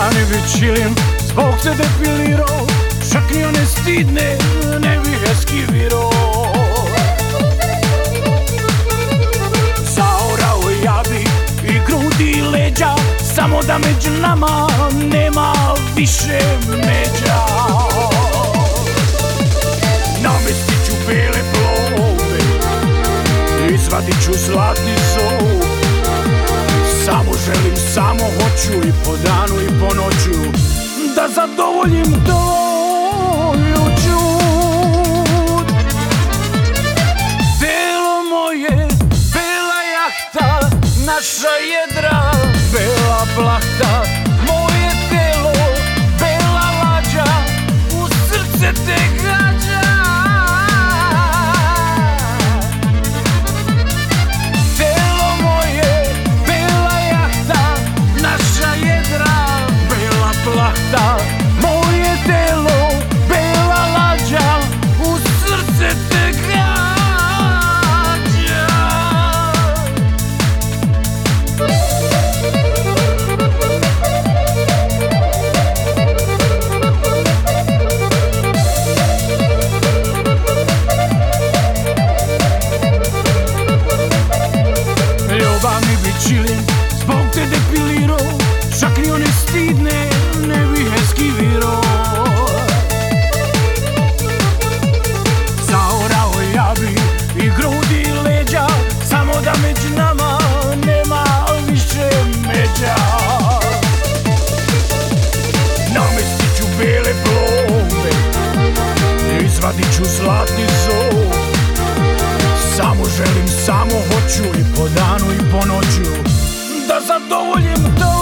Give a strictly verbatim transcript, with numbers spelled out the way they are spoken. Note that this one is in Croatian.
Ljubavni bi čilim, zbog te depilirao, čak ni one stidne ne bih eskivirao. Zaorao ja bi i grudi i leđa, samo da među nama nema više međa. Namestit ću bele plove, izvadit ću zlatni zov. Samo želim, samo hoću i po danu i po noću da zadovoljim tvoju čud. Telo moje, bela jahta, naša jedra, bela plahta. Moje telo, bela lađa, u srce te gađa. Telo moje, bela jahta, naša jedra, bela plahta. Moje telo, bela lađa, u srce te gađa. Ljubavni bi čilim, zbog te depilirao, čak ni one stidne ne bih eskivirao. Zaorao ja bi i grudi i leđa, samo da među nama nema više međa. Namestit ću bele plove, izvadit ću zlatni zov. Samo želim, samo hoću i po danu i po noću da zadovoljim to.